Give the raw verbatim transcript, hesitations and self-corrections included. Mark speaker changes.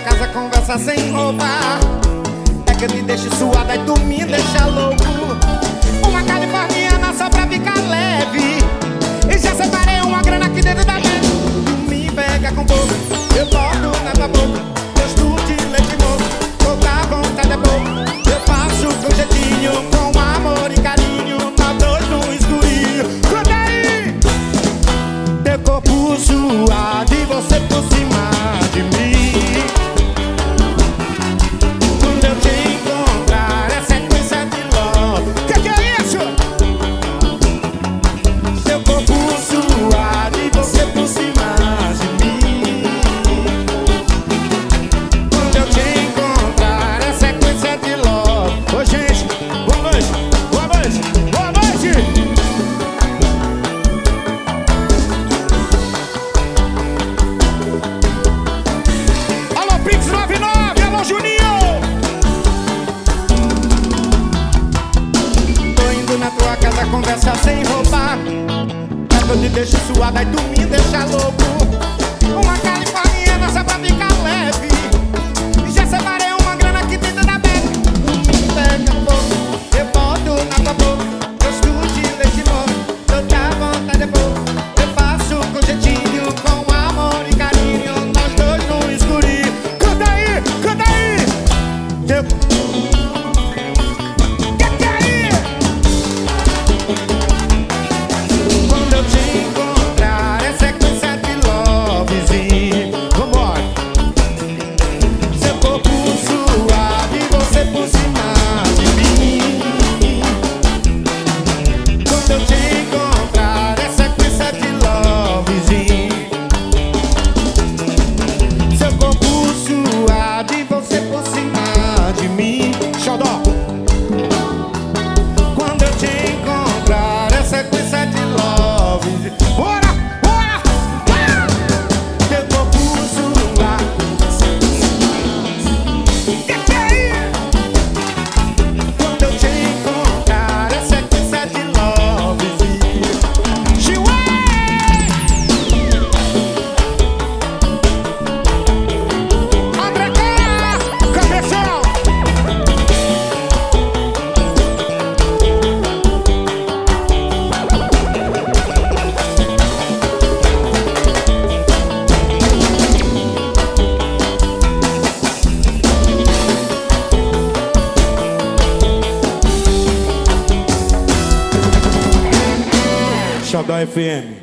Speaker 1: casa, conversa sem roubar. É que eu te deixo suada e tu me deixa louco. Uma californiana só pra ficar leve. E já separei uma grana aqui dentro da mente. Tu me pega com boca, eu boto na tua boca. Gosto de leite moço, toda vontade é boa. Eu faço com jeitinho, com amor e carinho. Nós dois no escurinho. Canta aí! Teu corpo suado e você por cima de mim. Quando eu te encontrar é sequência de love. Que que é isso? Teu corpo suado e você por cima de mim. Quando eu te encontrar é sequência de love. Oi, gente, boa noite, boa noite, boa noite. Alô, Pix noventa e nove, alô, Juninho. Tô indo na tua casa, conversa sem roubar. É que eu te deixo suada e tu me deixa louco. Uma californiana só pra ficar leve. Já separei uma grana aqui dentro da bag. Tu me pega um pouco, eu boto na tua boca. Gosto de leite moço, toda vontade é boa. Eu faço com jeitinho, com amor e carinho. Nós dois no escurinho. Canta aí, canta aí. Teu... Que que é aí? Quando eu te encontrar é sequência de lovezinho. Vambora. Seu corpo suave e você por cima de mim. Quando eu te encontrar é sequência de lovezinho. Seu corpo suave e você por cima de mim. Xodó. Quando eu te encontrar é sequência de love. Bora, bora, bora. Teu corpo suave. Que que é isso? Quando eu te encontrar é sequência de love. Chihuahua. André Cara, cabeção. Xodó F M.